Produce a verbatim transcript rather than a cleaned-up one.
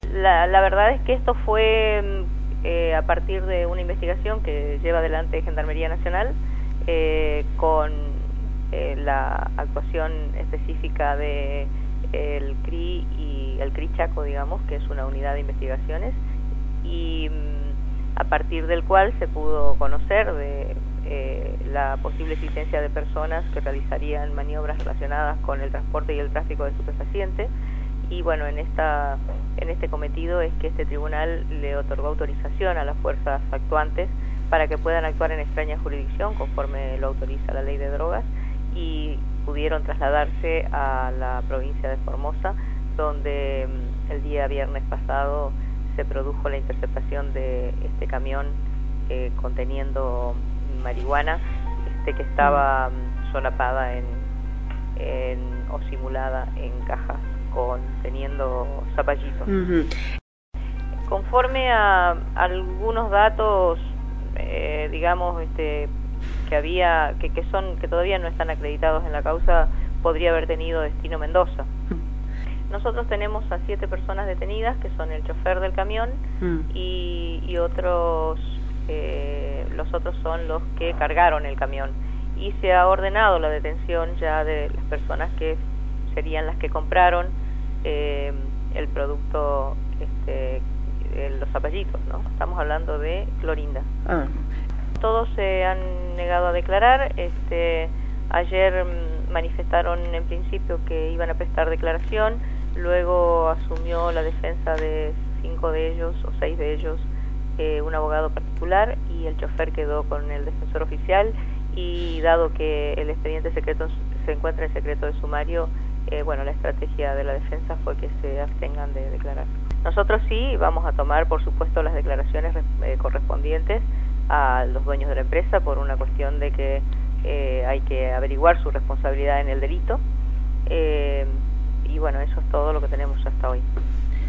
La, la verdad es que esto fue eh, a partir de una investigación que lleva adelante Gendarmería Nacional eh, con eh, la actuación específica de el C R I y el C R I Chaco, digamos, que es una unidad de investigaciones, y a partir del cual se pudo conocer de eh, la posible existencia de personas que realizarían maniobras relacionadas con el transporte y el tráfico de estupefacientes. Y bueno, en esta en este cometido es que este tribunal le otorgó autorización a las fuerzas actuantes para que puedan actuar en extraña jurisdicción conforme lo autoriza la ley de drogas, y pudieron trasladarse a la provincia de Formosa, donde el día viernes pasado se produjo la interceptación de este camión eh, conteniendo marihuana este que estaba solapada en, en o simulada en cajas conteniendo zapallitos. Uh-huh. Conforme a, a algunos datos, eh, digamos, este, que había, que, que son, que todavía no están acreditados en la causa, podría haber tenido destino Mendoza. Nosotros tenemos a siete personas detenidas, que son el chofer del camión uh-huh. y, y otros, eh, los otros son los que cargaron el camión. Y se ha ordenado la detención ya de las personas que serían las que compraron eh, el producto, este, eh, los zapallitos, ¿no? Estamos hablando de clorinda. Ah. Todos se han negado a declarar. Este, ayer mm, manifestaron en principio que iban a prestar declaración, luego asumió la defensa de cinco de ellos o seis de ellos eh, un abogado particular, y el chofer quedó con el defensor oficial. Y dado que el expediente secreto se encuentra en secreto de sumario, eh, bueno, la estrategia de la defensa fue que se abstengan de declarar. Nosotros sí vamos a tomar, por supuesto, las declaraciones eh, correspondientes a los dueños de la empresa, por una cuestión de que eh, hay que averiguar su responsabilidad en el delito. Eh, y bueno, eso es todo lo que tenemos hasta hoy.